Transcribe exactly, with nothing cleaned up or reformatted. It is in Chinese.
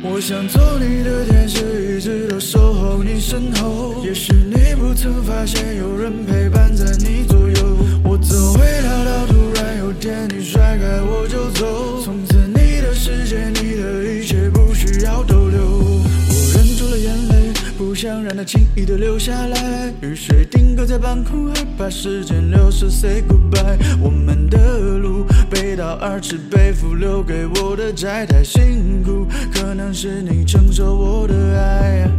我想做你的天使，一直都守候你身后。也许你不曾发现，有人陪伴在你左右。我怎会料到，突然有天你甩开我就走。从此你的世界，你的一切不需要逗留。我忍住了眼泪，不想让它轻易的流下来。雨水定格在半空，害怕时间流逝 ，say goodbye。我们的路背道而驰，背负留给我的债太辛苦，可能是你承受我的爱。